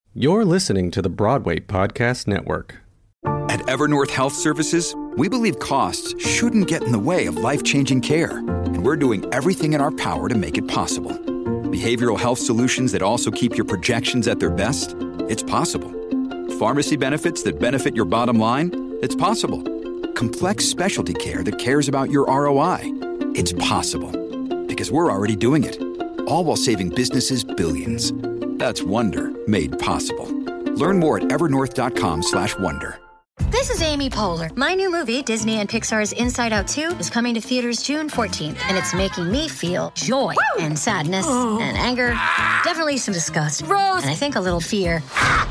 You're listening to the Broadway Podcast Network. At Evernorth Health Services, we believe costs shouldn't get in the way of life-changing care, and we're doing everything in our power to make it possible. Behavioral health solutions that also keep your projections at their best? It's possible. Pharmacy benefits that benefit your bottom line? It's possible. Complex specialty care that cares about your ROI? It's possible. Because we're already doing it. All while saving businesses billions. That's Wonder made possible. Learn more at evernorth.com/wonder. This is Amy Poehler. My new movie, Disney and Pixar's Inside Out 2, is coming to theaters June 14th, and it's making me feel joy and sadness and anger, definitely some disgust, Rose, and I think a little fear.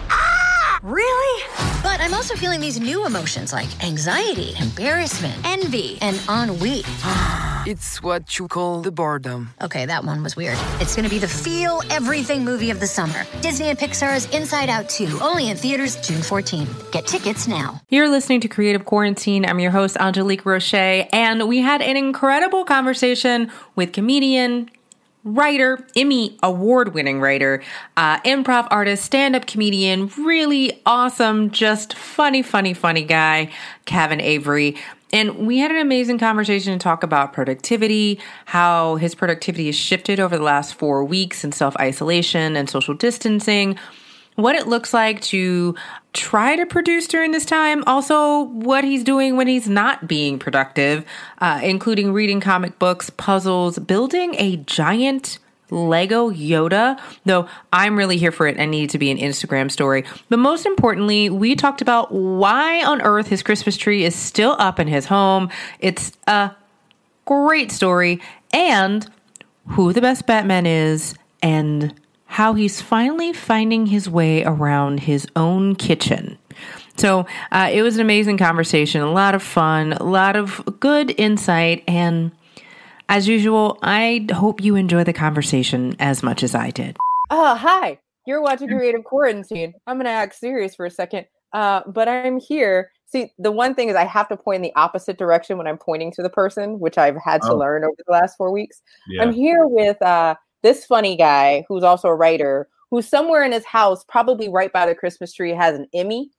Really? But I'm also feeling these new emotions like anxiety, embarrassment, envy, and ennui. It's what you call the boredom. Okay, that one was weird. It's going to be the feel everything movie of the summer. Disney and Pixar's Inside Out 2, only in theaters June 14th. Get tickets now. You're listening to Creative Quarantine. I'm your host, Angelique Roche, and we had an incredible conversation with comedian, writer, Emmy award-winning writer, improv artist, stand-up comedian, really awesome, just funny guy, Kevin Avery. And we had an amazing conversation to talk about productivity, how his productivity has shifted over the last 4 weeks in self-isolation and social distancing, what it looks like to try to produce during this time, also what he's doing when he's not being productive, including reading comic books, puzzles, building a giant Lego Yoda, though I'm really here for it and need to be an Instagram story. But most importantly, we talked about why on earth his Christmas tree is still up in his home. It's a great story, and who the best Batman is, and how he's finally finding his way around his own kitchen. So it was an amazing conversation, a lot of fun, a lot of good insight, and as usual, I hope you enjoy the conversation as much as I did. Hi. You're watching Creative Quarantine. I'm going to act serious for a second, but I'm here. See, the one thing is I have to point in the opposite direction when I'm pointing to the person, which I've had to learn over the last 4 weeks. Yeah. I'm here with this funny guy who's also a writer, who's somewhere in his house, probably right by the Christmas tree, has an Emmy,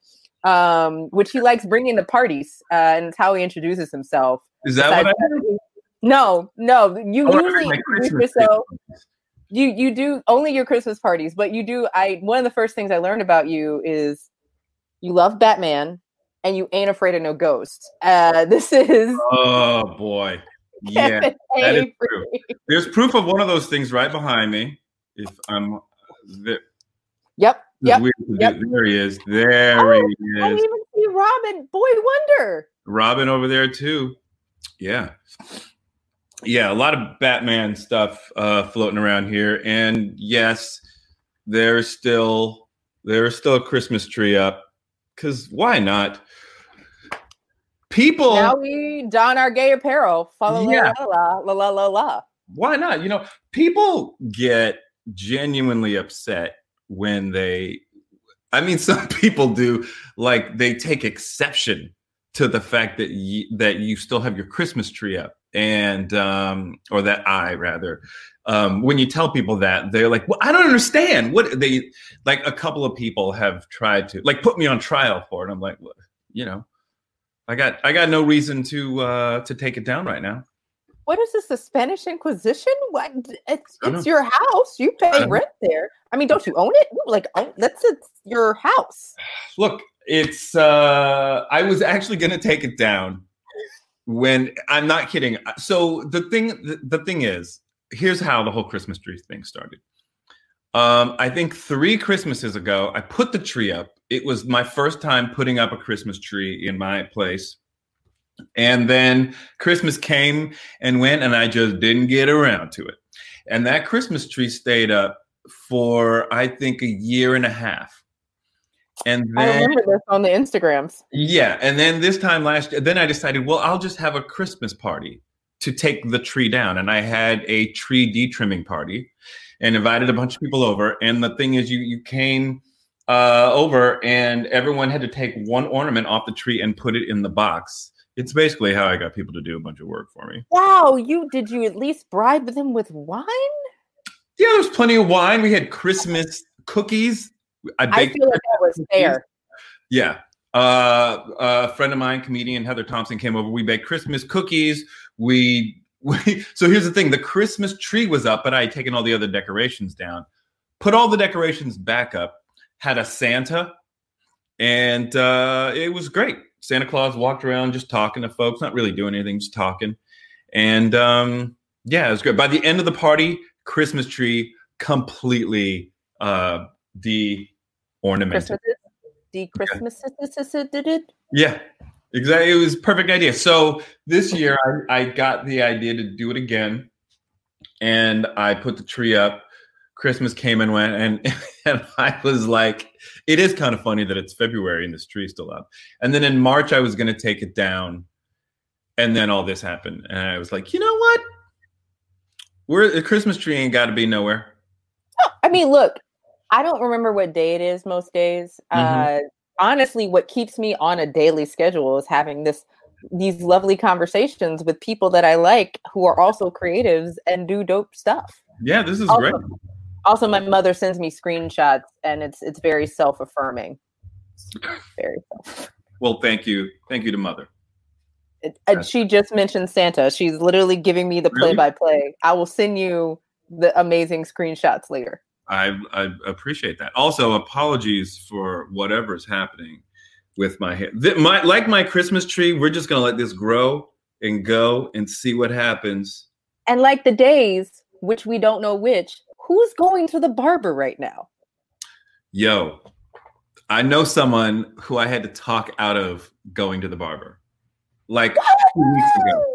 which he likes bringing to parties, and it's how he introduces himself. Is that what I heard? No. You usually introduce yourself. You do only your Christmas parties, but you do. One of the first things I learned about you is you love Batman and you ain't afraid of no ghosts. This is oh boy, yeah, that is true. There's proof of one of those things right behind me. If I'm there. Yep. There he is. There he is. I didn't even see Robin. Boy Wonder. Robin over there too. Yeah. Yeah, a lot of Batman stuff floating around here, and yes, there's still a Christmas tree up. Because why not? People now we don our gay apparel. La la la. Why not? You know, people get genuinely upset when some people do, like they take exception to the fact that you still have your Christmas tree up. And or that when you tell people that, they're like, well, I don't understand what they like. A couple of people have tried to like put me on trial for it. I'm like, well, you know, I got no reason to take it down right now. What is this, the Spanish Inquisition? What? It's your house. You pay rent there. I mean, don't you own it? It's your house. Look, it's I was actually going to take it down. When I'm not kidding. So the thing is, here's how the whole Christmas tree thing started. I think 3 Christmases ago, I put the tree up. It was my first time putting up a Christmas tree in my place. And then Christmas came and went, and I just didn't get around to it. And that Christmas tree stayed up for, I think, 1.5 years. And then, I remember this on the Instagrams. Yeah. And then this time last year, then I decided, well, I'll just have a Christmas party to take the tree down. And I had a tree detrimming party and invited a bunch of people over. And the thing is, you came over and everyone had to take one ornament off the tree and put it in the box. It's basically how I got people to do a bunch of work for me. Wow. Did you at least bribe them with wine? Yeah, there was plenty of wine. We had Christmas cookies. I feel like that was fair. Yeah. A friend of mine, comedian Heather Thompson, came over. We baked Christmas cookies. So here's the thing. The Christmas tree was up, but I had taken all the other decorations down. Put all the decorations back up. Had a Santa. And it was great. Santa Claus walked around just talking to folks, not really doing anything, just talking. And yeah, it was great. By the end of the party, Christmas tree completely de-ornamented. Yeah, exactly. It was a perfect idea. So this year I got the idea to do it again. And I put the tree up. Christmas came and went, and I was like, it is kind of funny that it's February and this tree is still up. And then in March, I was going to take it down, and then all this happened. And I was like, you know what? The Christmas tree ain't got to be nowhere. I mean, look, I don't remember what day it is most days. Honestly, what keeps me on a daily schedule is having these lovely conversations with people that I like who are also creatives and do dope stuff. Yeah, this is great. Also, my mother sends me screenshots, and it's very self-affirming. Very self-affirming. Well, thank you to Mother. She just mentioned Santa. She's literally giving me the play-by-play. I will send you the amazing screenshots later. I appreciate that. Also, apologies for whatever's happening with my hair. Like my Christmas tree, we're just going to let this grow and go and see what happens. And like the days, which we don't know which, who's going to the barber right now? Yo, I know someone who I had to talk out of going to the barber like 2 weeks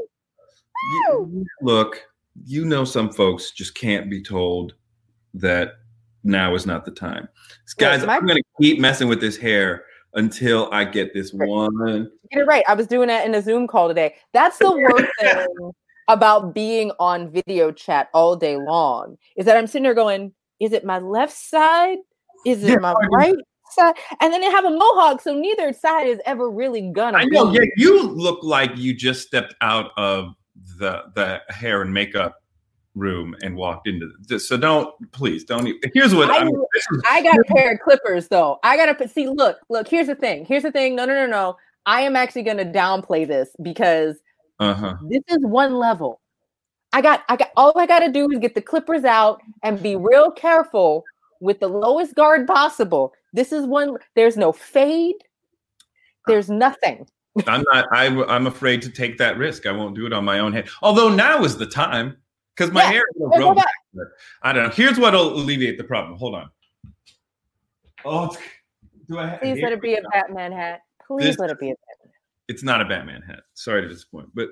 ago. Look, you know, some folks just can't be told that now is not the time. Guys, I'm going to keep messing with this hair until I get this one. You're right. I was doing that in a Zoom call today. That's the worst thing about being on video chat all day long, is that I'm sitting there going, is it my left side? Is it my right side? And then they have a mohawk, so neither side is ever really gonna I know, yeah, you look like you just stepped out of the hair and makeup room and walked into this. So please don't. Here's what I got a pair of clippers though. I gotta see. Look. Here's the thing. No. I am actually gonna downplay this because this is one level. I got all I gotta do is get the clippers out and be real careful with the lowest guard possible. This is one. There's no fade. There's nothing. I'm afraid to take that risk. I won't do it on my own head. Although now is the time. Because my hair will grow back. I don't know. Here's what'll alleviate the problem. Hold on. Oh, do I have? Please let it be a Batman hat. Please let it be a Batman. It's not a Batman hat. Sorry to disappoint, but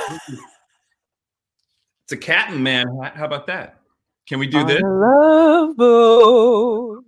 it's a Catman hat. How about that? Can we do this? Love boat.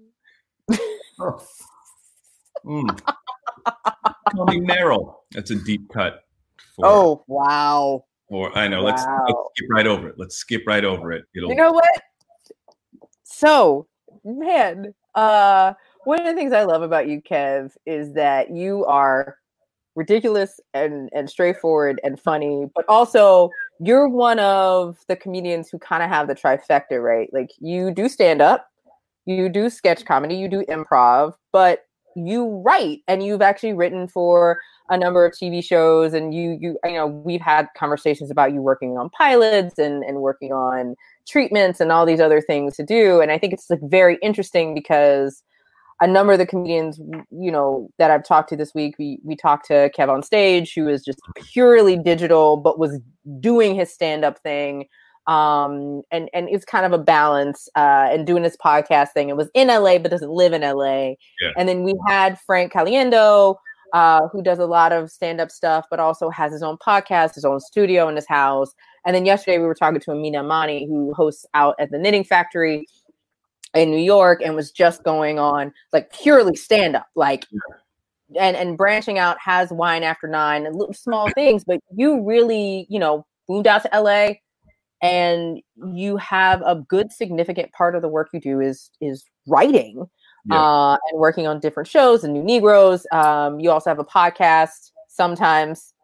Call me Meryl. That's a deep cut. Wow. Or I know. Wow. Let's skip right over it. You know what? So, man, one of the things I love about you, Kev, is that you are ridiculous and straightforward and funny, but also you're one of the comedians who kind of have the trifecta, right? Like you do stand up, you do sketch comedy, you do improv, but you write, and you've actually written for a number of TV shows, and you know, we've had conversations about you working on pilots and working on treatments and all these other things to do. And I think it's like very interesting because a number of the comedians, you know, that I've talked to this week, we talked to Kev on Stage, who is just purely digital, but was doing his stand-up thing. And it's kind of a balance, and doing this podcast thing. It was in LA, but doesn't live in LA. Yeah. And then we had Frank Caliendo, who does a lot of stand-up stuff, but also has his own podcast, his own studio in his house. And then yesterday we were talking to Amina Amani, who hosts out at the Knitting Factory in New York, and was just going on like purely stand-up, like, and branching out, has Wine After 9 and little small things. But you really, you know, moved out to LA, and you have a good significant part of the work you do is writing, and working on different shows and New Negroes. You also have a podcast sometimes.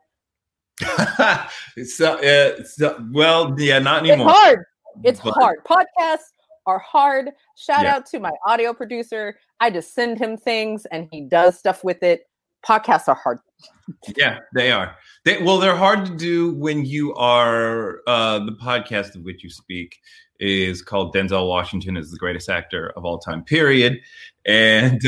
Well, yeah, not anymore. It's hard. Podcasts are hard. Shout Yeah. out to my audio producer. I just send him things and he does stuff with it. Podcasts are hard. Yeah, they are. They're hard to do when you are the podcast of which you speak is called Denzel Washington is the greatest actor of all time, period. And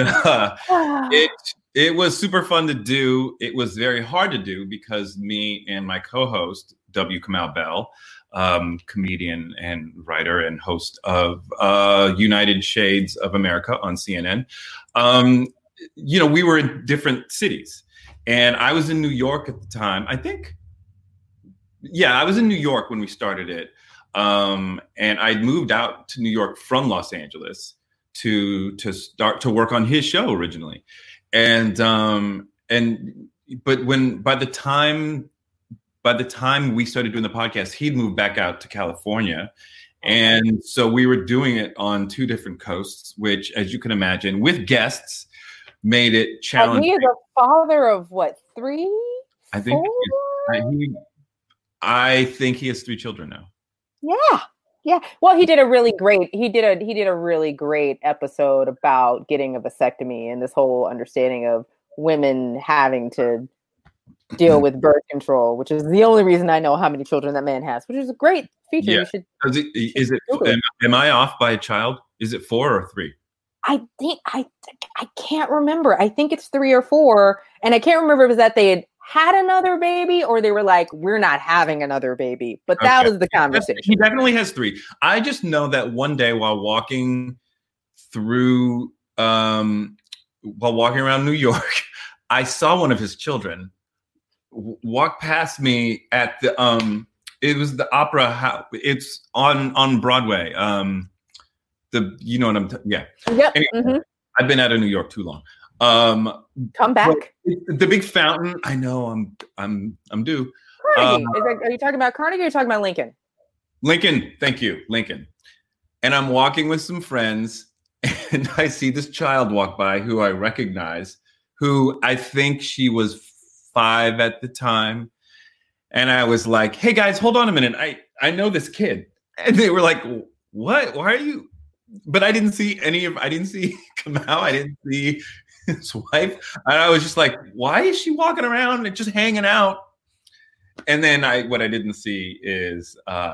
it was super fun to do. It was very hard to do because me and my co-host, W. Kamau Bell, comedian and writer and host of United Shades of America on CNN, we were in different cities. And I was in New York at the time. I was in New York when we started it. And I'd moved out to New York from Los Angeles to start to work on his show originally. But by the time we started doing the podcast, he'd moved back out to California. And so we were doing it on two different coasts, which, as you can imagine, with guests, made it challenging. He is a father of what, 3? I think 4? I think he has 3 children now. Yeah. Well, he did a really great episode about getting a vasectomy and this whole understanding of women having to deal with birth control, which is the only reason I know how many children that man has, which is a great feature. Yeah. Am I off by a child? Is it 4 or 3? I can't remember. I think it's 3 or 4. And I can't remember if it was that they had another baby or they were like, we're not having another baby. But that was the conversation. He definitely has 3. I just know that one day while walking around New York, I saw one of his children walk past me at the it was the opera house. It's on Broadway. Yeah. Yep. Anyway, I've been out of New York too long. Come back. The big fountain. I know. I'm due. Carnegie. Are you talking about Carnegie or are you talking about Lincoln? Lincoln. Thank you, Lincoln. And I'm walking with some friends, and I see this child walk by who I recognize, who I think she was 5 at the time. And I was like, "Hey guys, hold on a minute. I know this kid." And they were like, "What? Why are you?" But I didn't see Kamau. I didn't see his wife. And I was just like, why is she walking around and just hanging out? And then what I didn't see is,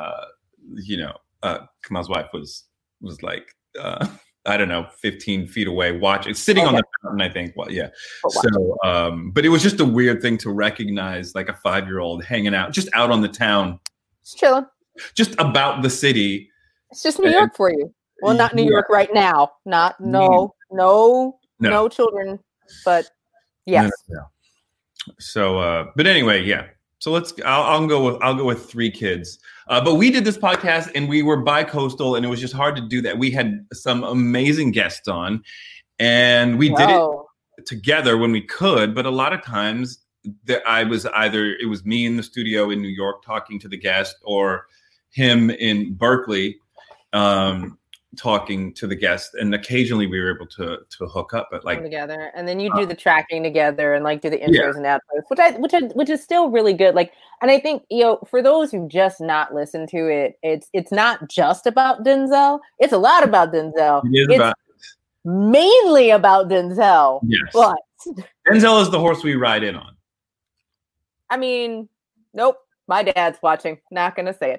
Kamau's wife was like, I don't know, 15 feet away watching, sitting on the fountain, I think. Well, yeah. So, but it was just a weird thing to recognize, like a 5-year-old hanging out, just out on the town. Just chilling. Just about the city. It's just New York for you. Well, not New York right now. No children, but yes. No. So, but anyway, yeah. So I'll go with 3 kids. But we did this podcast and we were bi-coastal and it was just hard to do that. We had some amazing guests on and we did it together when we could. But a lot of times it was me in the studio in New York talking to the guest or him in Berkeley, talking to the guest, and occasionally we were able to hook up, but like together, and then you do the tracking together and like do the intros and outros, which is still really good. Like, and I think for those who just not listen to it, it's not just about Denzel. It's a lot about Denzel. It's mainly about Denzel. Yes, but Denzel is the horse we ride in on. I mean, nope. My dad's watching. Not gonna say it.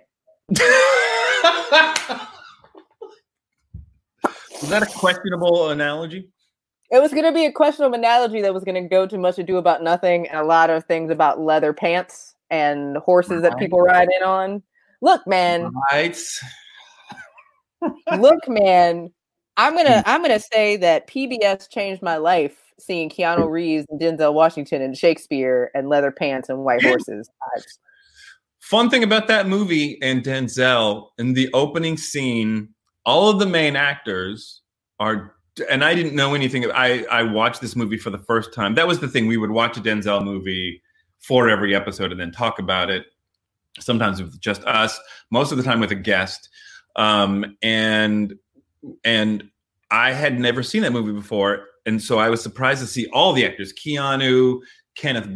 Was that a questionable analogy? It was going to be a questionable analogy that was going to go to Much Ado About Nothing and a lot of things about leather pants and horses that people ride in on. Look, man. Right. Look, man. I'm gonna say that PBS changed my life seeing Keanu Reeves and Denzel Washington and Shakespeare and leather pants and white horses. Fun thing about that movie and Denzel, in the opening scene, all of the main actors are, and I didn't know anything. I watched this movie for the first time. That was the thing. We would watch a Denzel movie for every episode and then talk about it. Sometimes with just us, most of the time with a guest. And I had never seen that movie before. And so I was surprised to see all the actors, Keanu, Kenneth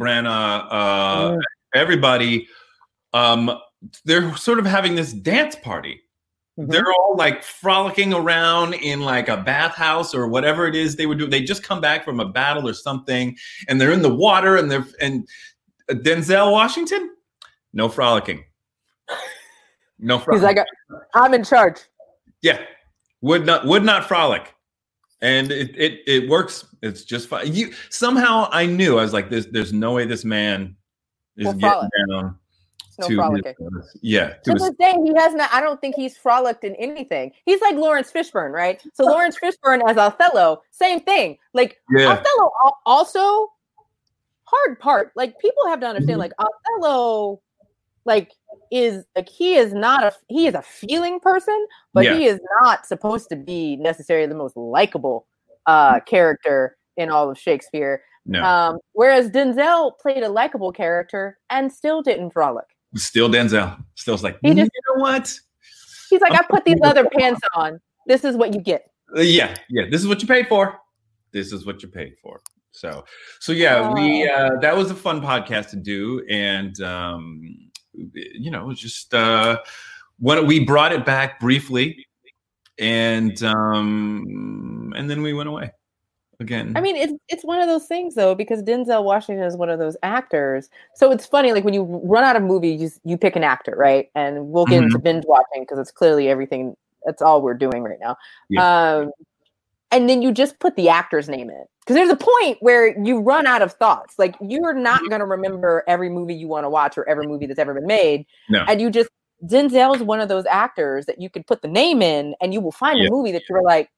Branagh, everybody. They're sort of having this dance party. They're all like frolicking around in like a bathhouse or whatever it is they were doing. They just come back from a battle or something, and they're in the water, and Denzel Washington, no frolicking. No frolicking. He's like, I'm in charge. Yeah, would not frolic, and it works. It's just fine. Somehow I knew, I was like, there's no way this man is getting down. No frolicking. To this day, he has not. I don't think he's frolicked in anything. He's like Lawrence Fishburne, right? So Lawrence Fishburne as Othello, same thing. Like Othello, also hard part. Like people have to understand. Like Othello, like he is a feeling person, but he is not supposed to be necessarily the most likable character in all of Shakespeare. No. Whereas Denzel played a likable character and still didn't frolic. Still Denzel. Still's like, you know what? He's like, I put these leather pants on. This is what you get. Yeah. This is what you paid for. This is what you paid for. So yeah, we that was a fun podcast to do, and it was just when we brought it back briefly, and then we went away again. I mean, it's one of those things though, because Denzel Washington is one of those actors. So it's funny, like when you run out of movies, you pick an actor, right? And we'll get into binge watching because it's clearly everything. That's all we're doing right now. Yeah. And then you just put the actor's name in, because there's a point where you run out of thoughts. Like you're not going to remember every movie you want to watch or every movie that's ever been made. No. And Denzel's one of those actors that you could put the name in and you will find a movie that you're like,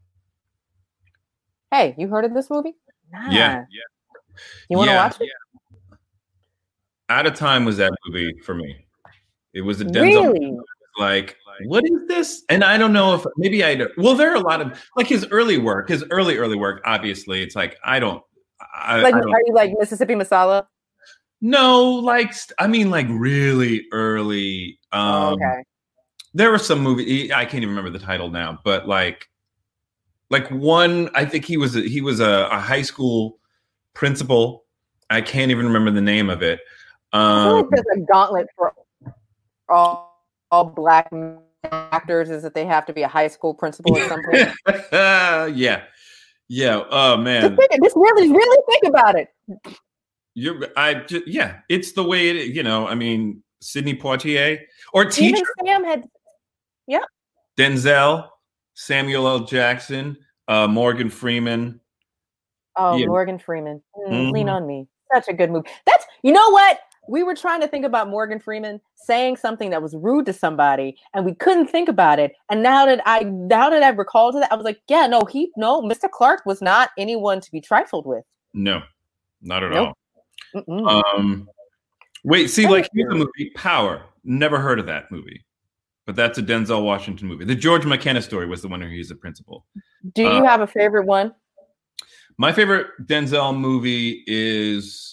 hey, you heard of this movie? Nah. Yeah. You want to watch it? Yeah. Out of Time was that movie for me. It was a Denzel movie. Like, what is this? And I don't know if maybe there are a lot of like his early work, obviously it's like, are you like Mississippi Masala? No, like, I mean, like really early. Okay. There were some movies, I can't even remember the title now, but like one, I think he was a high school principal. I can't even remember the name of it. I feel like there's a gauntlet for all black actors, is that they have to be a high school principal at some point. Yeah. Oh man. Just really think about it. It's the way it is, I mean, Sidney Poitier or Teacher. Even Sam had, Denzel, Samuel L. Jackson, Morgan Freeman. Oh, yeah. Morgan Freeman. Lean on Me. Such a good movie. You know what? We were trying to think about Morgan Freeman saying something that was rude to somebody, and we couldn't think about it. And now that I recall to that, I was like, Mr. Clark was not anyone to be trifled with. No, not at all. Wait, see, like here's the movie Power. Never heard of that movie, but that's a Denzel Washington movie. The George McKenna Story was the one where he's a principal. Do you have a favorite one? My favorite Denzel movie is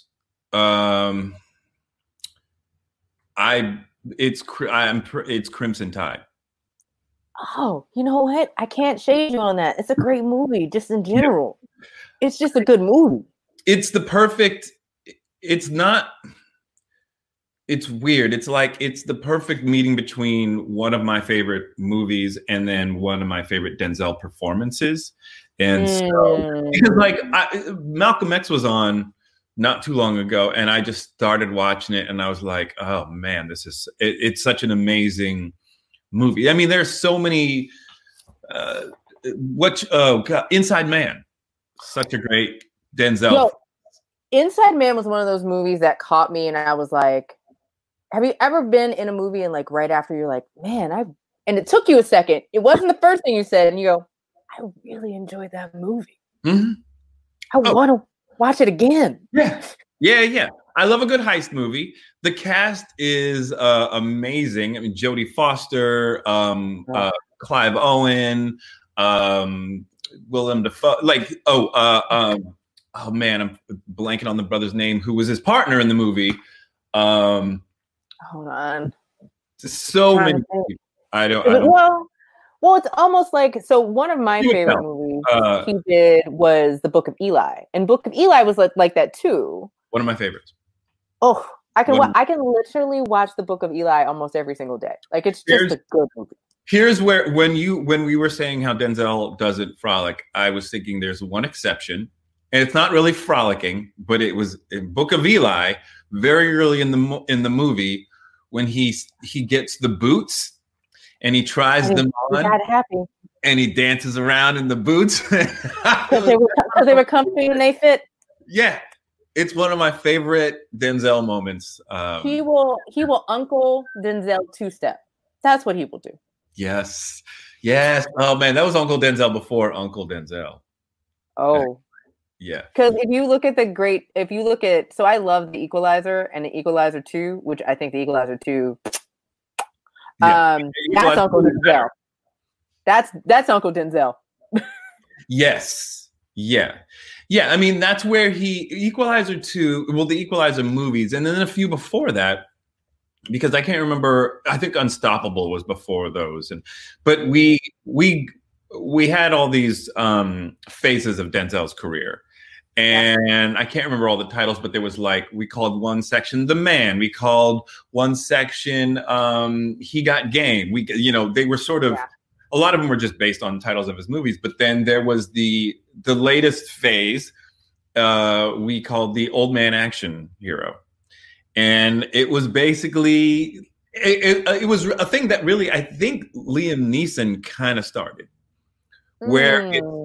it's Crimson Tide. Oh, you know what? I can't shade you on that. It's a great movie, just in general. Yeah. It's just a good movie. It's the perfect. It's weird. It's like it's the perfect meeting between one of my favorite movies and then one of my favorite Denzel performances. And so, because like Malcolm X was on not too long ago, and I just started watching it, and I was like, "Oh man, it's such an amazing movie." I mean, there's so many. Inside Man, such a great Denzel. Inside Man was one of those movies that caught me, and I was like, "Have you ever been in a movie and like right after you're like, man, and it took you a second. It wasn't the first thing you said, and you go, I really enjoyed that movie. Mm-hmm. I want to watch it again." Yeah. I love a good heist movie. The cast is amazing. I mean, Jodie Foster, Clive Owen, Willem Dafoe. Oh man, I'm blanking on the brother's name who was his partner in the movie. Hold on. So many people. I don't. Well, it's almost like, so one of my favorite movies he did was The Book of Eli, and Book of Eli was like that too. One of my favorites. I can literally watch The Book of Eli almost every single day. Like it's just a good movie. Here's where when we were saying how Denzel doesn't frolic, I was thinking there's one exception, and it's not really frolicking, but it was in Book of Eli, very early in the movie, when he gets the boots and he tries them on, happy, and he dances around in the boots because they were comfy and they fit. Yeah, it's one of my favorite Denzel moments. He will Uncle Denzel two-step. That's what he will do. Yes. Oh man, that was Uncle Denzel before Uncle Denzel. Oh, yeah. Because if you look at, so I love The Equalizer and The Equalizer 2, which I think The Equalizer 2, that's Uncle Denzel. That's Uncle Denzel. Yes. Yeah. I mean, that's where Equalizer 2, well, the Equalizer movies, and then a few before that. Because I can't remember, I think Unstoppable was before those, but we had all these phases of Denzel's career, and I can't remember all the titles, but there was we called one section The Man, we called one section He Got Game. They were sort of a lot of them were just based on titles of his movies, but then there was the latest phase we called the Old Man Action Hero. And it was basically, it was a thing that really, I think Liam Neeson kind of started, where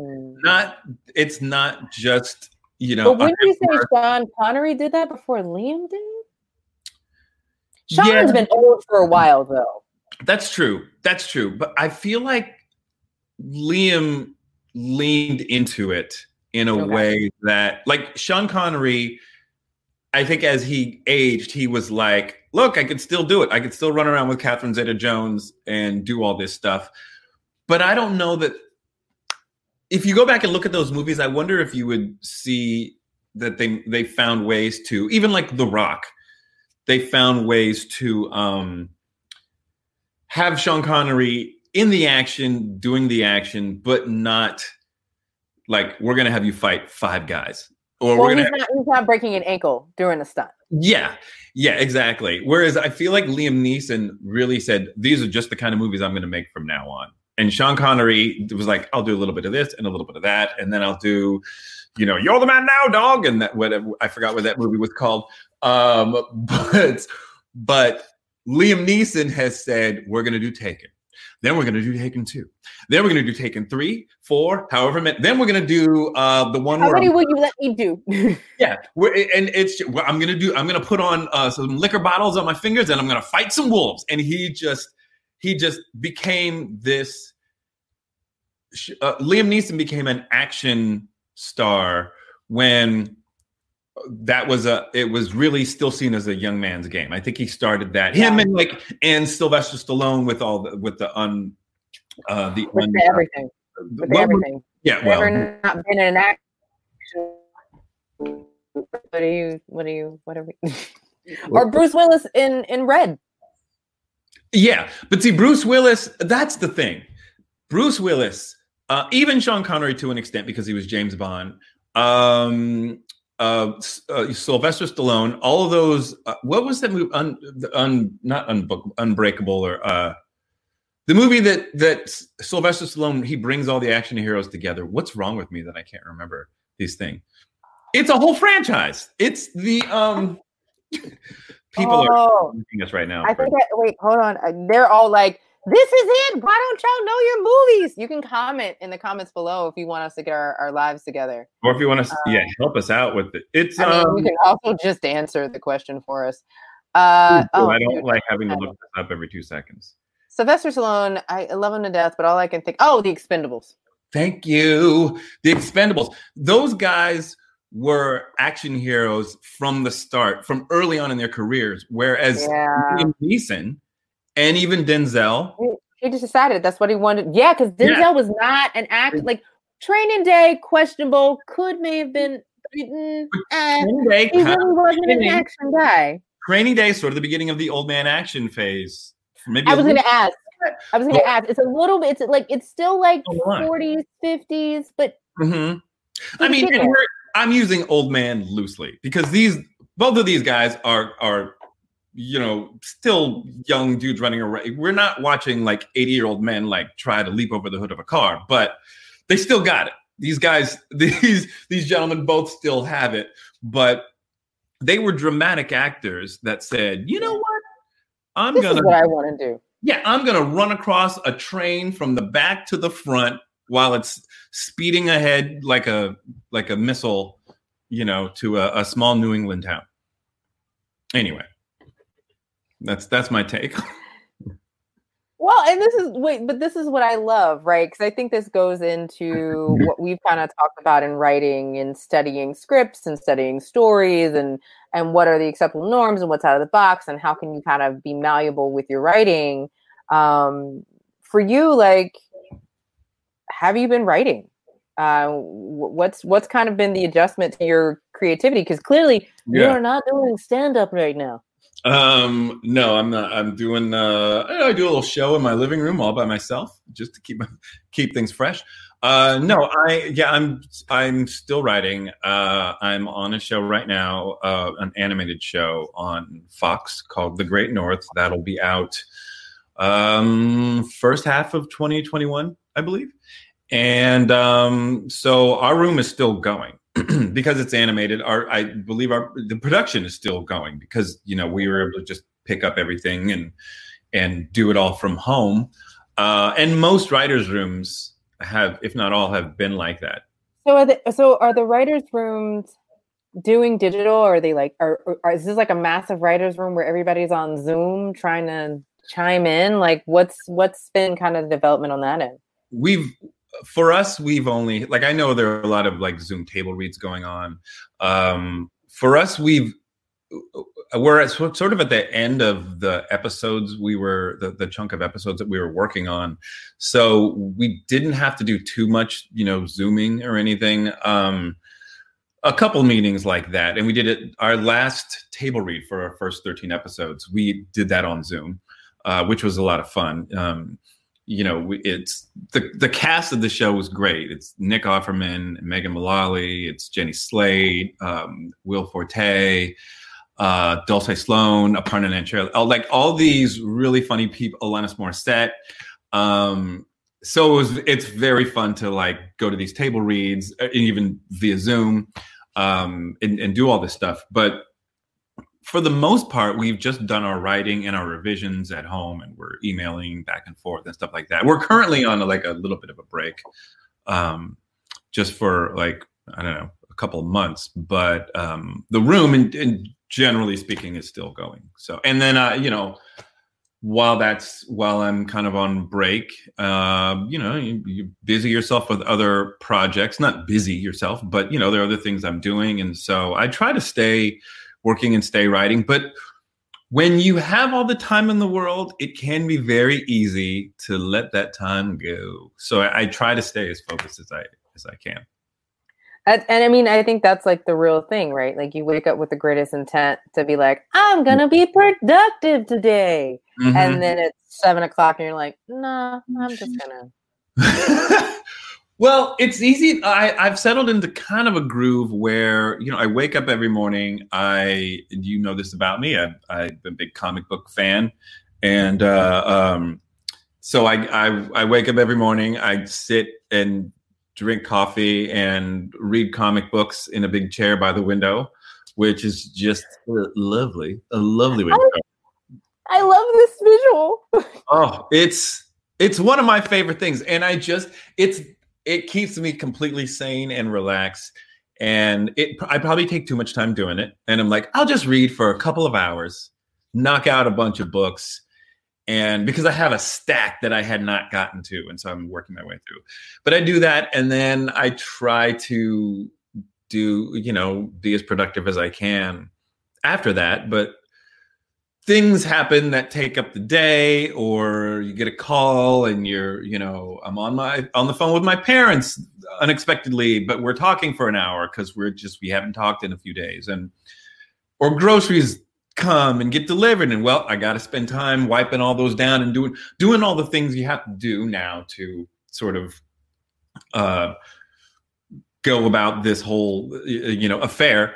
it's not just, But wouldn't you say Sean Connery did that before Liam did? Sean's been old for a while, though. That's true. But I feel like Liam leaned into it in a way that, Sean Connery, I think as he aged, he was like, look, I could still do it. I could still run around with Catherine Zeta-Jones and do all this stuff. But I don't know that if you go back and look at those movies, I wonder if you would see that they found ways to, even like The Rock, they found ways to have Sean Connery in the action, doing the action, but not like, we're going to have you fight 5 guys. Or he's not breaking an ankle during the stunt. Yeah, exactly. Whereas I feel like Liam Neeson really said, these are just the kind of movies I'm going to make from now on. And Sean Connery was like, I'll do a little bit of this and a little bit of that. And then I'll do, You're the Man Now, Dog. And that, whatever, I forgot what that movie was called. But Liam Neeson has said, we're going to do Taken. Then we're going to do Taken 2. Then we're going to do Taken 3, 4, however many. Then we're going to do the one. How many will you let me do? I'm going to put on some liquor bottles on my fingers and I'm going to fight some wolves. And he just became this. Liam Neeson became an action star when it was really still seen as a young man's game. I think he started that. Him and Sylvester Stallone with everything. Everything. Yeah, well, never not been in an action. What are we? Or Bruce Willis in Red. Yeah, but see, Bruce Willis. That's the thing. Bruce Willis, even Sean Connery to an extent because he was James Bond. Sylvester Stallone, all of those. What was that movie? Unbreakable, or the movie that Sylvester Stallone, he brings all the action heroes together. What's wrong with me that I can't remember these things? It's a whole franchise. It's the people are looking at us right now. Wait, hold on. They're all like, this is it. Why don't y'all know your movies? You can comment in the comments below if you want us to get our lives together. Or if you want to help us out with it. You can also just answer the question for us. I don't like having to look this up every 2 seconds. Sylvester Stallone, I love him to death, but all I can think, The Expendables. Thank you. The Expendables. Those guys were action heroes from the start, from early on in their careers, whereas Liam Neeson and even Denzel. He just decided that's what he wanted. Yeah, because Denzel was not an actor. Like, Training Day, questionable, may have been. He really wasn't an action guy. Training Day is sort of the beginning of the old man action phase. I was going to ask. It's a little bit. It's still like 40s, 50s, but. Mm-hmm. I mean, I'm using old man loosely because both of these guys are still young dudes running around. We're not watching like 80-year-old men like try to leap over the hood of a car, but they still got it. These guys, these gentlemen both still have it, but they were dramatic actors that said, you know what? This is what I want to do. Yeah, I'm going to run across a train from the back to the front while it's speeding ahead like a missile, to a small New England town. Anyway, that's my take. Well, and this is what I love, right? Because I think this goes into what we've kind of talked about in writing and studying scripts and studying stories and what are the acceptable norms and what's out of the box and how can you kind of be malleable with your writing. For you, like, have you been writing? What's kind of been the adjustment to your creativity? Because clearly you're not doing stand-up right now. No, I'm not. I'm doing, I do a little show in my living room all by myself just to keep things fresh. I'm still writing. I'm on a show right now, an animated show on Fox called The Great North. That'll be out, first half of 2021, I believe. And, so our room is still going. Because it's animated, I believe the production is still going because we were able to just pick up everything and do it all from home. And most writers' rooms have, if not all, have been like that. So are the writers' rooms doing digital? Or are they like, or is this like a massive writers' room where everybody's on Zoom trying to chime in? Like, what's been kind of the development on that end? For us, we've only, like, I know there are a lot of like Zoom table reads going on. For us, we're sort of at the end of the episodes the chunk of episodes that we were working on. So we didn't have to do too much, Zooming or anything. A couple meetings like that. And we did it, our last table read for our first 13 episodes, we did that on Zoom, which was a lot of fun. It's the cast of the show was great. It's Nick Offerman, Megan Mullally, it's Jenny Slate, Will Forte, Dulce Sloan, Aparna Nancherla, like all these really funny people, Alanis Morissette. So it's very fun to like go to these table reads, even via Zoom, and do all this stuff. But for the most part, we've just done our writing and our revisions at home, and we're emailing back and forth and stuff like that. We're currently on a little bit of a break, just for like, I don't know, a couple of months. But the room, and generally speaking, is still going. So, and then while I'm kind of on break, you busy yourself with other projects. Not busy yourself, but there are other things I'm doing, and so I try to stay working and stay writing. But when you have all the time in the world, it can be very easy to let that time go. So I try to stay as focused as I can. And I mean, I think that's like the real thing, right? Like you wake up with the greatest intent to be like, I'm going to be productive today. Mm-hmm. And then it's 7:00 and you're like, nah, I'm just going to. Well, it's easy. I've settled into kind of a groove where, I wake up every morning. You know this about me. I'm a big comic book fan. And so I wake up every morning. I sit and drink coffee and read comic books in a big chair by the window, which is just lovely. A lovely way to go. I love this visual. Oh, it's one of my favorite things. And it keeps me completely sane and relaxed. And I probably take too much time doing it. And I'm like, I'll just read for a couple of hours, knock out a bunch of books. And because I have a stack that I had not gotten to. And so I'm working my way through. But I do that. And then I try to be as productive as I can after that. But things happen that take up the day, or you get a call and I'm on the phone with my parents unexpectedly, but we're talking for an hour because we haven't talked in a few days, or groceries come and get delivered, and I got to spend time wiping all those down and doing all the things you have to do now to sort of go about this whole, affair.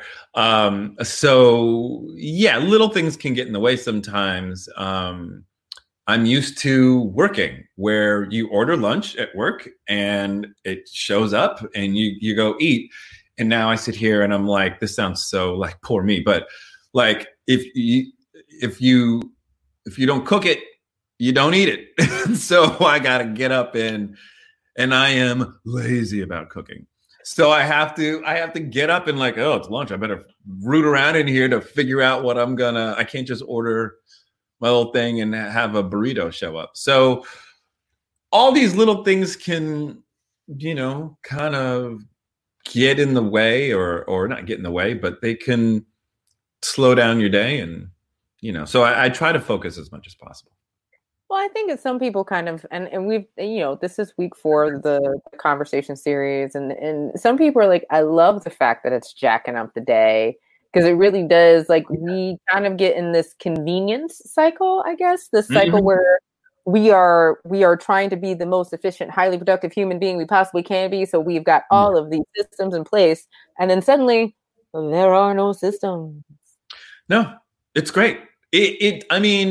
So yeah, little things can get in the way sometimes. I'm used to working where you order lunch at work and it shows up and you go eat. And now I sit here and I'm like, this sounds so like poor me, but like if you don't cook it, you don't eat it. So I got to get up and I am lazy about cooking. So I have to get up and like, oh, it's lunch. I better root around in here to figure out what I can't just order my little thing and have a burrito show up. So all these little things can, kind of get in the way or not get in the way, but they can slow down your day. And, so I try to focus as much as possible. Well, I think it's some people kind of, and we've, this is week 4 of the conversation series. And some people are like, I love the fact that it's jacking up the day. Because it really does, like, we kind of get in this convenience cycle, I guess, this cycle where we are trying to be the most efficient, highly productive human being we possibly can be. So we've got all of these systems in place. And then suddenly there are no systems. No, it's great. It's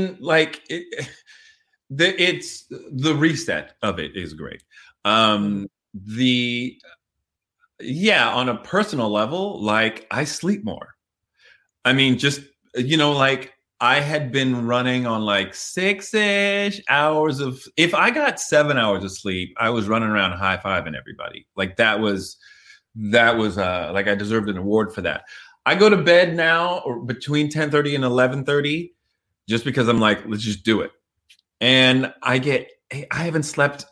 the reset of it is great. On a personal level, like I sleep more. I mean, just, like I had been running on like 6-ish hours if I got 7 hours of sleep, I was running around high-fiving everybody. Like that was like I deserved an award for that. I go to bed now or between 10:30 and 11:30 just because I'm like, let's just do it. And I haven't slept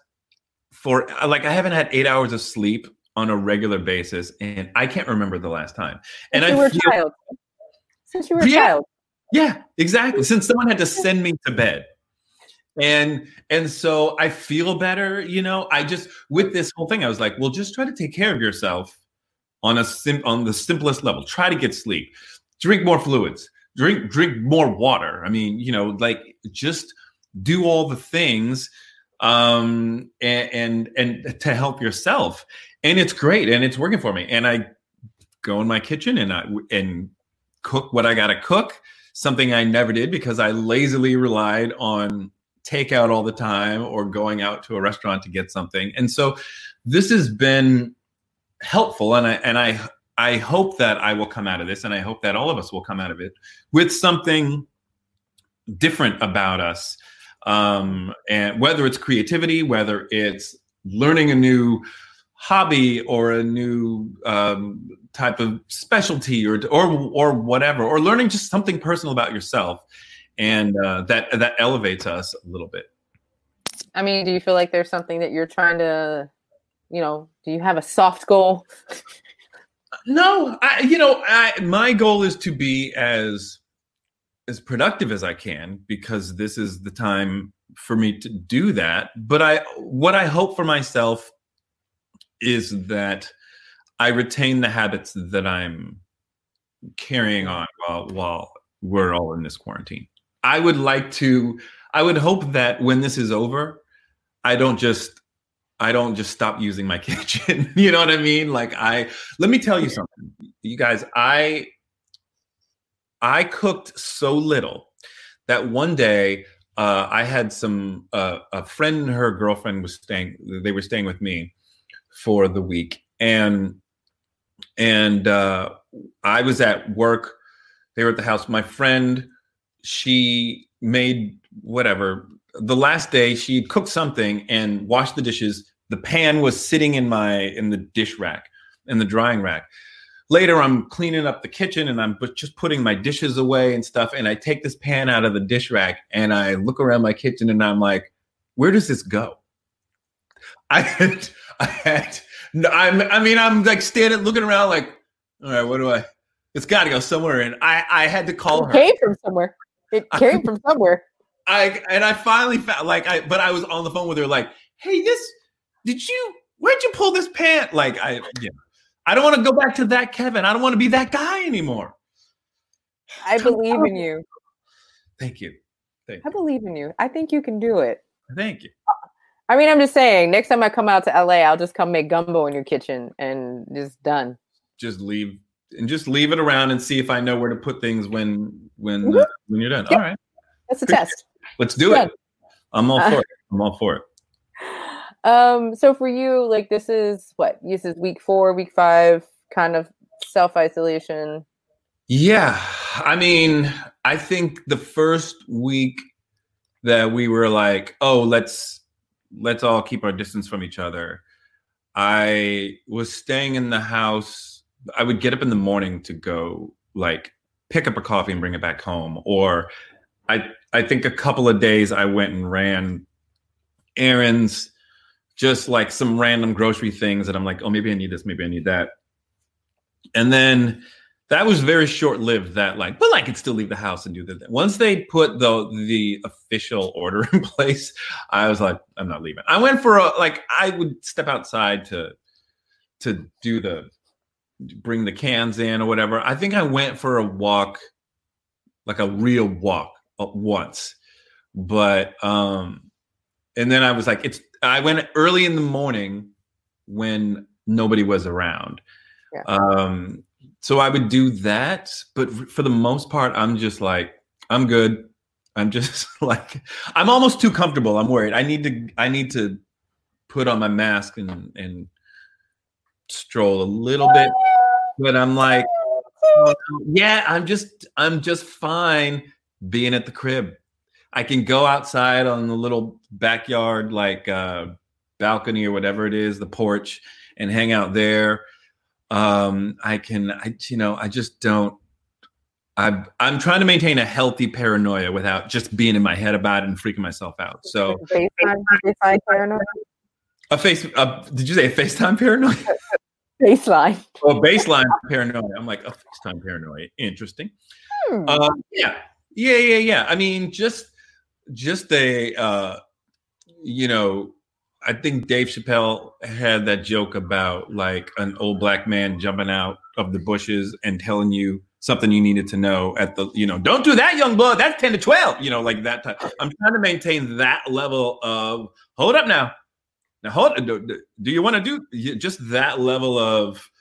I haven't had 8 hours of sleep on a regular basis. And I can't remember the last time. And Since you were a child. Yeah, exactly. Since someone had to send me to bed. And so I feel better, I just, with this whole thing, I was like, well, just try to take care of yourself on the simplest level. Try to get sleep, drink more fluids, drink more water. I mean, just do all the things and to help yourself. And it's great. And it's working for me. And I go in my kitchen and cook what I got to cook, something I never did because I lazily relied on takeout all the time or going out to a restaurant to get something. And so this has been helpful. And I hope that I will come out of this, and I hope that all of us will come out of it with something different about us. And whether it's creativity, whether it's learning a new hobby or a new type of specialty or whatever, or learning just something personal about yourself, and that elevates us a little bit. I mean, do you feel like there's something that you're trying to, do you have a soft goal? No, my goal is to be as productive as I can, because this is the time for me to do that. But what I hope for myself is that I retain the habits that I'm carrying on while we're all in this quarantine. I would hope that when this is over, I don't just stop using my kitchen. You know what I mean? Like let me tell you something, you guys, I cooked so little that one day I had a friend and her girlfriend they were staying with me for the week. And I was at work. They were at the house. My friend, she made whatever. The last day she cooked something and washed the dishes. The pan was sitting in the dish rack, in the drying rack. Later, I'm cleaning up the kitchen and I'm just putting my dishes away and stuff. And I take this pan out of the dish rack and I look around my kitchen and I'm like, where does this go? I'm like standing, looking around like, all right, it's got to go somewhere. And I had to call her. It came from somewhere. I finally found but I was on the phone with her like, hey, where'd you pull this pan? Like, I don't want to go back to that Kevin. I don't want to be that guy anymore. I believe in you. Thank you. I believe in you. I think you can do it. Thank you. I mean, I'm just saying, next time I come out to LA, I'll just come make gumbo in your kitchen and just done. Just leave it around and see if I know where to put things when you're done. Yep. All right. That's a test. Let's do it. I'm all for it. So for you, like, this is week 4, week 5, kind of self-isolation. Yeah. I mean, I think the first week that we were like, oh, let's all keep our distance from each other. I was staying in the house. I would get up in the morning to go like pick up a coffee and bring it back home. Or I think a couple of days I went and ran errands, just like some random grocery things that I'm like, oh, maybe I need this, maybe I need that. And then that was very short-lived, but I could still leave the house and do that. Once they put the official order in place, I was like, I'm not leaving. I went for I would step outside to bring the cans in or whatever. I think I went for a walk, like a real walk once. But, and then I was like, I went early in the morning when nobody was around. Yeah. So I would do that, but for the most part, I'm just like, I'm good. I'm just like, I'm almost too comfortable. I'm worried. I need to put on my mask and stroll a little bit, but I'm like, yeah, I'm just fine being at the crib. I can go outside on the little backyard, balcony or whatever it is, the porch, and hang out there. I'm trying to maintain a healthy paranoia without just being in my head about it and freaking myself out. So baseline paranoia. Did you say a FaceTime paranoia? Baseline. Oh, baseline paranoia. I'm like, a FaceTime paranoia. Interesting. Yeah. I mean, just I think Dave Chappelle had that joke about like an old black man jumping out of the bushes and telling you something you needed to know at the, don't do that, young blood. That's 10 to 12, like that type. I'm trying to maintain that level of, hold up now. Now, do you want to do just that level of,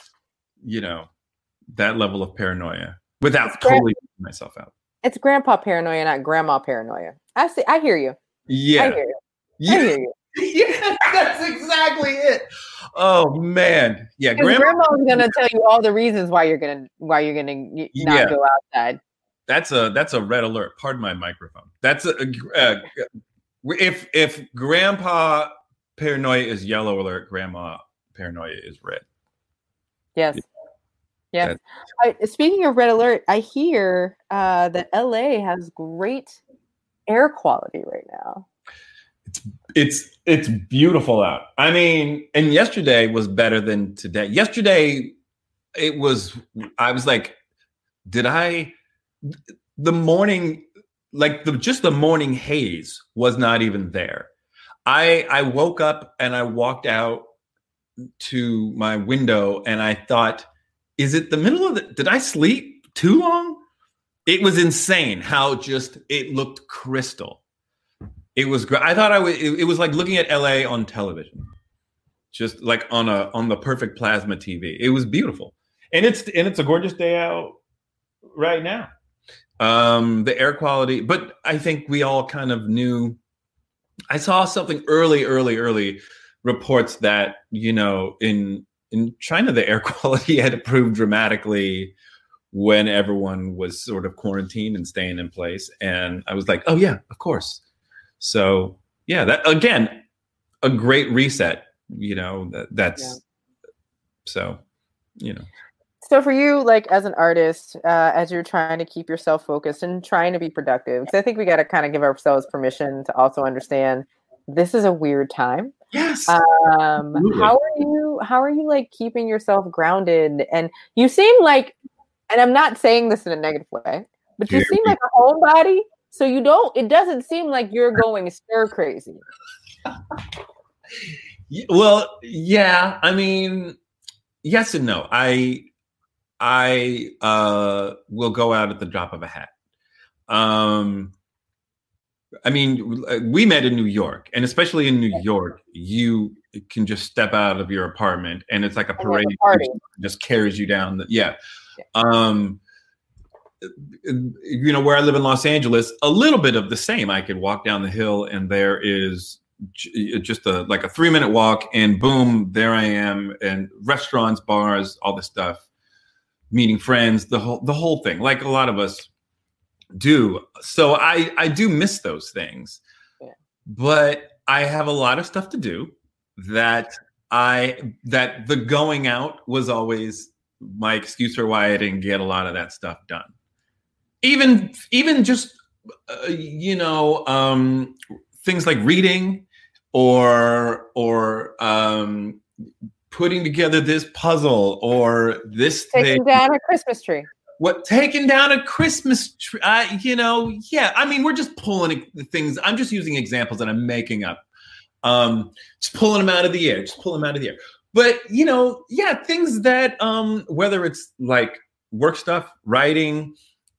that level of paranoia without totally taking myself out? It's grandpa paranoia, not grandma paranoia. I hear you. Yeah. I hear you. Yeah. I hear you. Yeah, that's exactly it. Oh man, yeah. Grandma's gonna tell you all the reasons why you're gonna not go outside. That's a red alert. Pardon my microphone. That's if grandpa paranoia is yellow alert, grandma paranoia is red. Yes. Yes. Speaking of red alert, I hear that LA has great air quality right now. It's beautiful out. I mean, and yesterday was better than today. Yesterday, I was like, the morning, just the morning haze was not even there. I woke up and I walked out to my window and I thought, is it the middle of did I sleep too long? It was insane how it looked crystal. It was great. I thought it was like looking at LA on television, just like on the perfect plasma TV. It was beautiful, and it's a gorgeous day out right now. The air quality, but I think we all kind of knew. I saw something early reports that in China the air quality had improved dramatically when everyone was sort of quarantined and staying in place, and I was like, oh yeah, of course. So yeah, that again, a great reset, So for you, like as an artist, as you're trying to keep yourself focused and trying to be productive, because I think we got to kind of give ourselves permission to also understand this is a weird time. Yes. How are you like keeping yourself grounded? And you seem like, and I'm not saying this in a negative way, but you seem like a homebody. So it doesn't seem like you're going stir crazy. Well, yeah, I mean, yes and no. I will go out at the drop of a hat. I mean, we met in New York, and especially in New York, you can just step out of your apartment and it's like a parade. Just carries you down. Yeah. You know, where I live in Los Angeles, a little bit of the same. I could walk down the hill and there is just like a 3-minute walk and boom, there I am. And restaurants, bars, all this stuff, meeting friends, the whole thing, like a lot of us do. So I do miss those things, but I have a lot of stuff to do that the going out was always my excuse for why I didn't get a lot of that stuff done. Even just, things like reading or putting together this puzzle or this taking down a Christmas tree. Taking down a Christmas tree? Yeah. I mean, we're just pulling things. I'm just using examples that I'm making up. Just pulling them out of the air. But, things that, whether it's like work stuff, writing,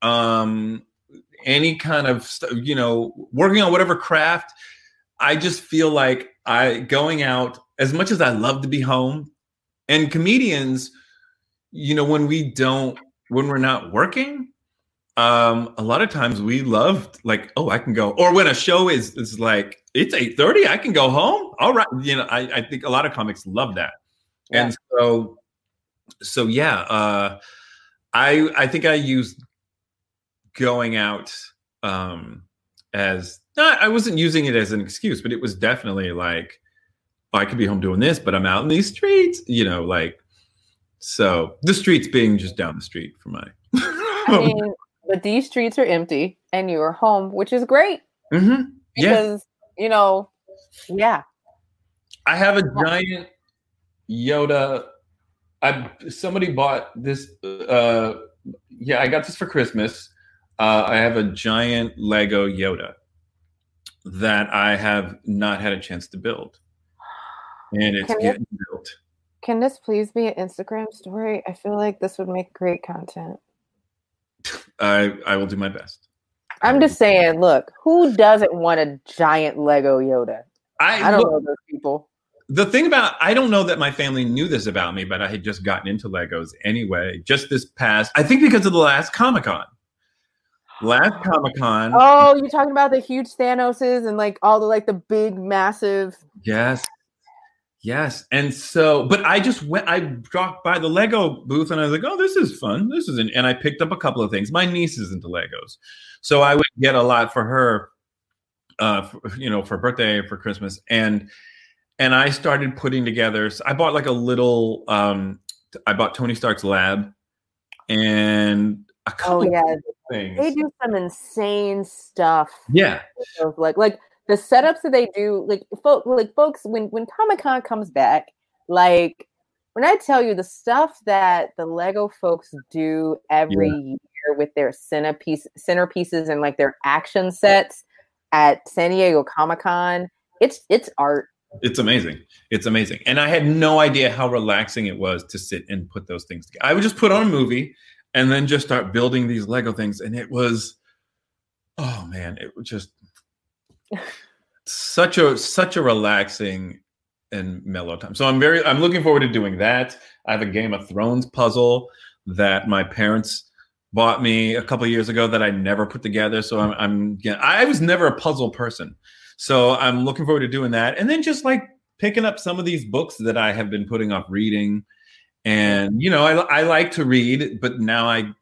any kind of stuff, working on whatever craft, I just feel like going out, as much as I love to be home, and comedians, when we're not working, a lot of times we love like, oh, I can go, or when a show is like, it's 8:30, I can go home. All right. I think a lot of comics love that. Yeah. And so yeah, I think I used going out as not, I wasn't using it as an excuse, but it was definitely like, oh, I could be home doing this, but I'm out in these streets, so the streets being just down the street from my. I mean, but these streets are empty and you're home, which is great. Mm-hmm. Because, yeah. I have a giant Yoda. Somebody bought this. I got this for Christmas. I have a giant Lego Yoda that I have not had a chance to build. And it's getting built. Can this please be an Instagram story? I feel like this would make great content. I will do my best. I'm just saying, look, who doesn't want a giant Lego Yoda? I don't know those people. The thing about, I don't know that my family knew this about me, but I had just gotten into Legos anyway. Just this past, I think because of the last Comic-Con. Oh, you're talking about the huge Thanoses and like all the big, massive. Yes. And so, but I dropped by the Lego booth and I was like, oh, this is fun. And I picked up a couple of things. My niece is into Legos. So I would get a lot for her, for birthday, for Christmas. And I started putting together, so I bought like a little, I bought Tony Stark's lab and a couple of things. They do some insane stuff. Yeah. Like the setups that they do, folks, when Comic-Con comes back, like when I tell you the stuff that the Lego folks do every year with their centerpieces and like their action sets at San Diego Comic-Con, it's art. It's amazing. And I had no idea how relaxing it was to sit and put those things together. I would just put on a movie and then just start building these Lego things. And it was, oh man, it was just such a relaxing and mellow time. So I'm looking forward to doing that. I have a Game of Thrones puzzle that my parents bought me a couple of years ago that I never put together. So I was never a puzzle person. So I'm looking forward to doing that. And then just like picking up some of these books that I have been putting off reading. And, I like to read, but now I'm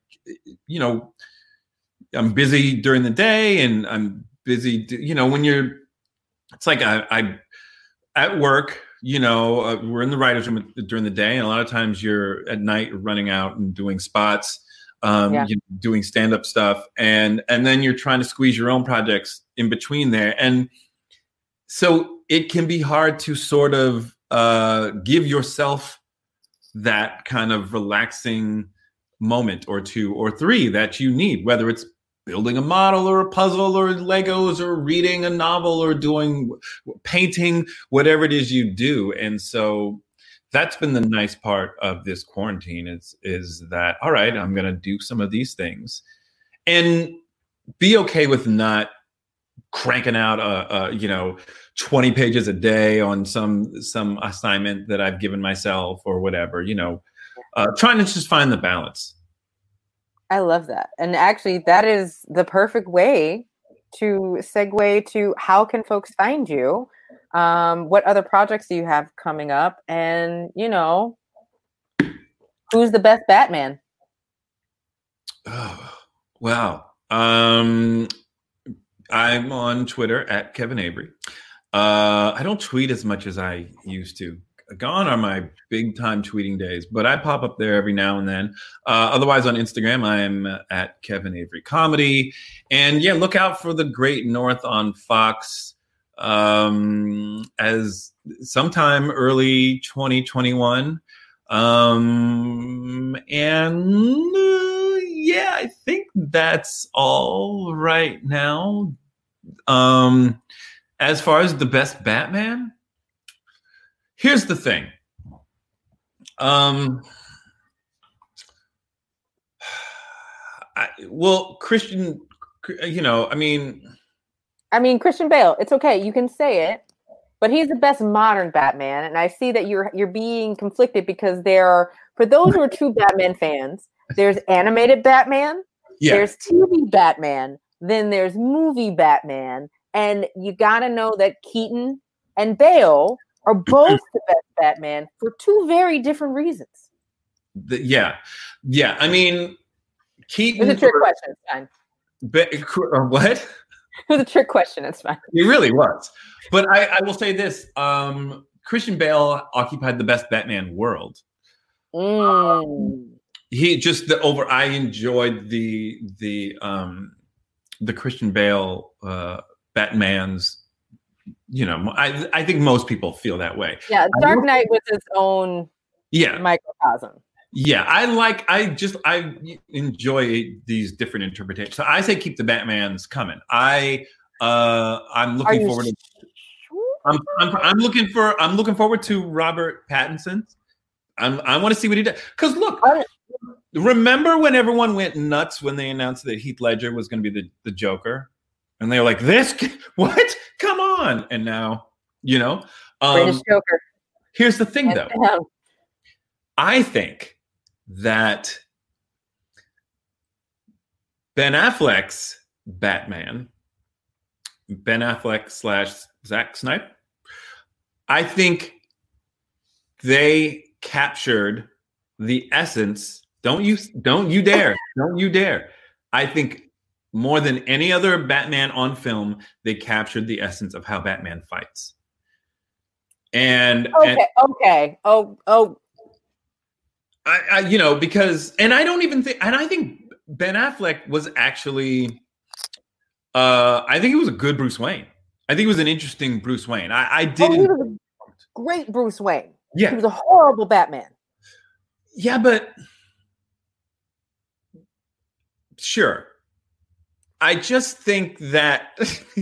busy during the day and I'm busy, it's like I at work, we're in the writer's room during the day. And a lot of times you're at night running out and doing spots, doing stand-up stuff. And then you're trying to squeeze your own projects in between there. And so it can be hard to sort of give yourself that kind of relaxing moment or two or three that you need, whether it's building a model or a puzzle or Legos or reading a novel or painting, whatever it is you do. And so that's been the nice part of this quarantine is that, all right, I'm going to do some of these things and be okay with not cranking out 20 pages a day on some assignment that I've given myself or whatever, trying to just find the balance. I love that. And actually, that is the perfect way to segue to how can folks find you? What other projects do you have coming up? And, who's the best Batman? Oh, wow. I'm on Twitter at Kevin Avery. I don't tweet as much as I used to. Gone are my big time tweeting days, but I pop up there every now and then. Otherwise on Instagram, I'm at Kevin Avery Comedy. And yeah, look out for The Great North on Fox as sometime early 2021. Yeah, I think that's all right now. As far as the best Batman, here's the thing. Christian, Christian Bale, it's okay. You can say it, but he's the best modern Batman. And I see that you're being conflicted because for those who are true Batman fans, there's animated Batman, there's TV Batman, then there's movie Batman. And you got to know that Keaton and Bale are both the best Batman for two very different reasons. I mean, Keaton. It was a trick question. It's fine. What? It was a trick question. It's fine. It really was. But I will say this: Christian Bale occupied the best Batman world. He just I enjoyed the Christian Bale Batman's. I think most people feel that way. Yeah, Dark Knight was its own microcosm. Yeah, I enjoy these different interpretations. So I say keep the Batmans coming. I'm looking forward to. I'm looking forward to Robert Pattinson. I want to see what he does. Because look, remember when everyone went nuts when they announced that Heath Ledger was going to be the Joker? And they were like, "This what? Come on!" And now, greatest Joker. Here's the thing, though. I think that Ben Affleck's Batman, Ben Affleck / Zack Snyder, I think they captured the essence. Don't you dare! Don't you dare! I think. More than any other Batman on film, they captured the essence of how Batman fights. And okay. Because I don't even think, and I think Ben Affleck was actually, I think he was a good Bruce Wayne. I think he was an interesting Bruce Wayne. He was a great Bruce Wayne. Yeah, he was a horrible Batman. Yeah, but sure. I just think that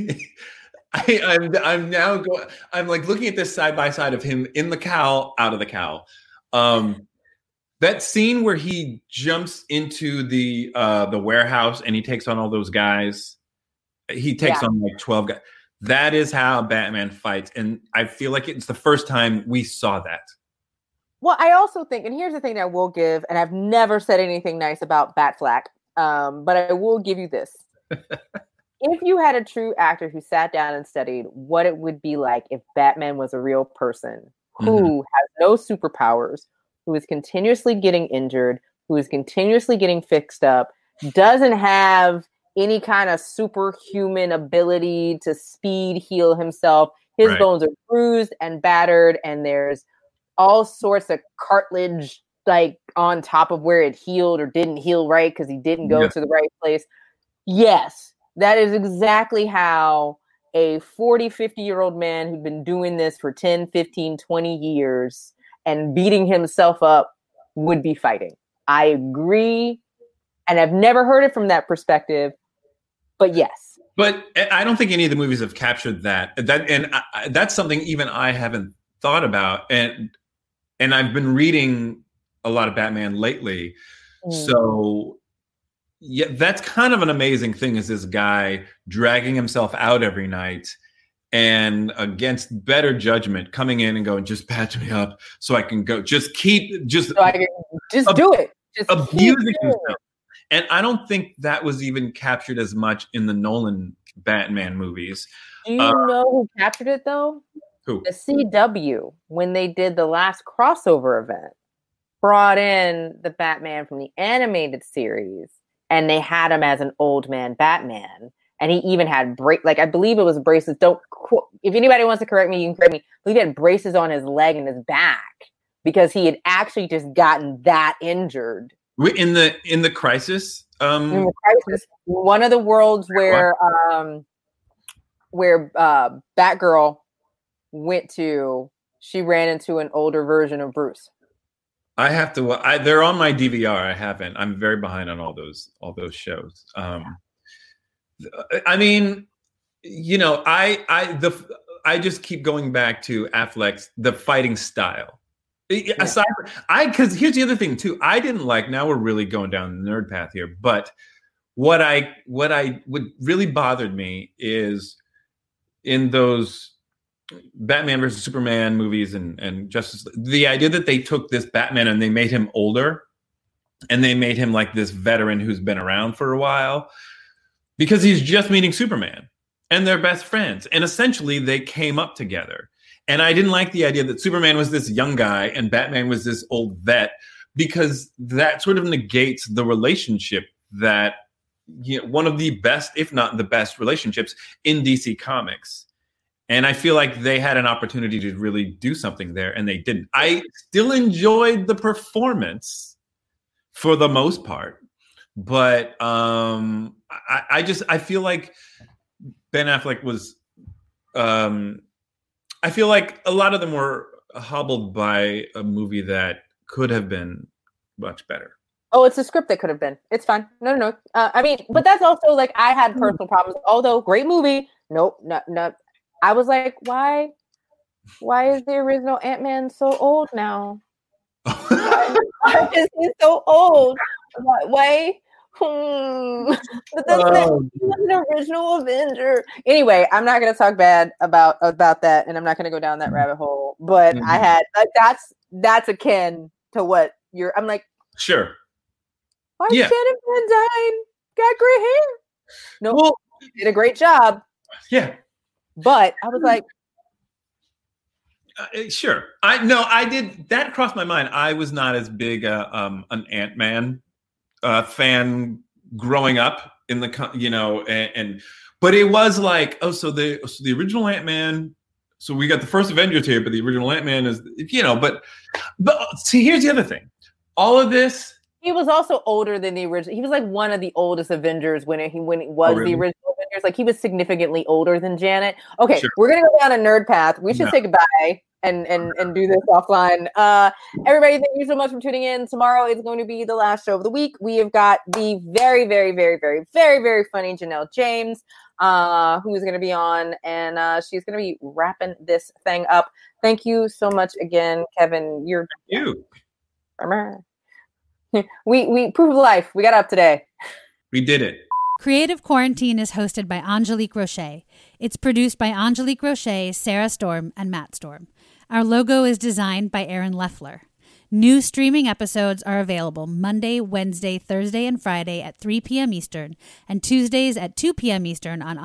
I'm like looking at this side by side of him in the cowl, out of the cowl. That scene where he jumps into the warehouse and he takes on all those guys. He takes on like 12 guys. That is how Batman fights, and I feel like it's the first time we saw that. Well, I also think, and here's the thing that I will give, and I've never said anything nice about Batfleck, but I will give you this. If you had a true actor who sat down and studied what it would be like if Batman was a real person who has no superpowers, who is continuously getting injured, who is continuously getting fixed up, doesn't have any kind of superhuman ability to speed heal himself. His bones are bruised and battered, and there's all sorts of cartilage like on top of where it healed or didn't heal right because he didn't go to the right place. Yes, that is exactly how a 40, 50-year-old man who'd been doing this for 10, 15, 20 years and beating himself up would be fighting. I agree. And I've never heard it from that perspective, but yes. But I don't think any of the movies have captured that. That's something even I haven't thought about. And I've been reading a lot of Batman lately. So yeah, that's kind of an amazing thing, is this guy dragging himself out every night and against better judgment coming in and going, just patch me up so I can go, just do it. Just abusing himself. And I don't think that was even captured as much in the Nolan Batman movies. Do you know who captured it though? Who? The CW, when they did the last crossover event, brought in the Batman from the animated series, and they had him as an old man Batman. And he even had I believe it was braces. If anybody wants to correct me, you can correct me. But he had braces on his leg and his back because he had actually just gotten that injured. In the Crisis? In the Crisis, one of the worlds where Batgirl went to, she ran into an older version of Bruce. I have to. They're on my DVR. I haven't. I'm very behind on all those shows. I mean, you know, I just keep going back to Affleck's the fighting style. Aside, because here's the other thing too. I didn't like. Now we're really going down the nerd path here. But what really bothered me is in those Batman versus Superman movies and Justice League, the idea that they took this Batman and they made him older, and they made him like this veteran who's been around for a while, because he's just meeting Superman and they're best friends. And essentially they came up together. And I didn't like the idea that Superman was this young guy and Batman was this old vet, because that sort of negates the relationship that, you know, one of the best, if not the best relationships in DC Comics. And I feel like they had an opportunity to really do something there, and they didn't. I still enjoyed the performance for the most part, but I feel like Ben Affleck was. I feel like a lot of them were hobbled by a movie that could have been much better. Oh, it's a script that could have been. It's fine. No. I mean, but that's also like, I had personal problems. Although great movie. Nope. No. I was like, why is the original Ant-Man so old now? Why is he so old? Why? But that's an original Avenger. Anyway, I'm not going to talk bad about that, and I'm not going to go down that rabbit hole. But I had that's akin to what you're. I'm like, sure. Why Shannon Van Dyne got gray hair? No, well, did a great job. Yeah, but I was like, sure. I did. That crossed my mind. I was not as big an Ant-Man fan growing up in the, you know, but it was like, so the original Ant-Man. So we got the first Avengers here, but the original Ant-Man is, you know, but see, here's the other thing. All of this. He was also older than the original. He was like one of the oldest Avengers when it was the original Avengers. Like, he was significantly older than Janet. Okay, sure. We're gonna go down a nerd path. We should say goodbye and do this offline. Everybody, thank you so much for tuning in. Tomorrow is going to be the last show of the week. We have got the very, very, very, very, very, very funny Janelle James, who is going to be on, and she's going to be wrapping this thing up. Thank you so much again, Kevin. Thank you. We proof of life. We got up today. We did it. Creative Quarantine is hosted by Angelique Roche. It's produced by Angelique Roche, Sarah Storm, and Matt Storm. Our logo is designed by Aaron Leffler. New streaming episodes are available Monday, Wednesday, Thursday, and Friday at 3 p.m. Eastern, and Tuesdays at 2 p.m. Eastern on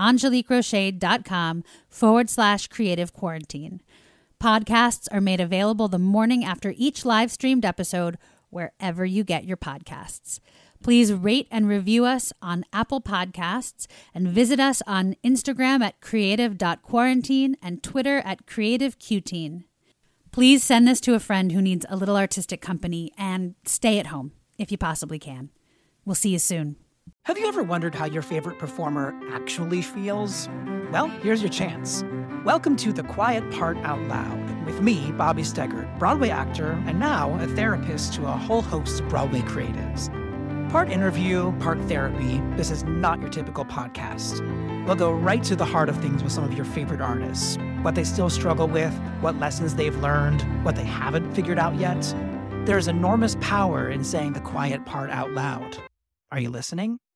angeliqueroche.com/creative quarantine. Podcasts are made available the morning after each live streamed episode, wherever you get your podcasts. Please rate and review us on Apple Podcasts, and visit us on Instagram at creative.quarantine and Twitter at creativeqteen. Please send this to a friend who needs a little artistic company, and stay at home if you possibly can. We'll see you soon. Have you ever wondered how your favorite performer actually feels? Well, here's your chance. Welcome to The Quiet Part Out Loud with me, Bobby Steggert, Broadway actor and now a therapist to a whole host of Broadway creatives. Part interview, part therapy, this is not your typical podcast. We'll go right to the heart of things with some of your favorite artists, what they still struggle with, what lessons they've learned, what they haven't figured out yet. There's enormous power in saying the quiet part out loud. Are you listening?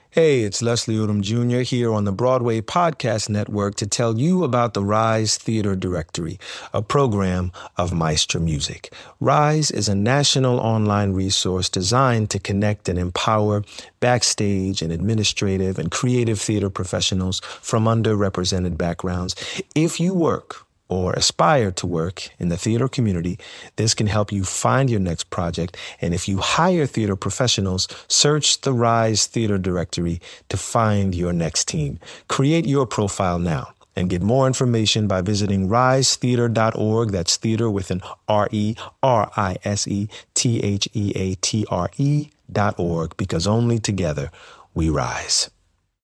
Hey, it's Leslie Odom Jr. here on the Broadway Podcast Network to tell you about the Rise Theater Directory, a program of Maestro Music. Rise is a national online resource designed to connect and empower backstage and administrative and creative theater professionals from underrepresented backgrounds. If you work or aspire to work in the theater community, this can help you find your next project. And if you hire theater professionals, search the Rise Theater Directory to find your next team. Create your profile now and get more information by visiting risetheater.org. That's theater with an RERISETHEATRE.org, because only together we rise.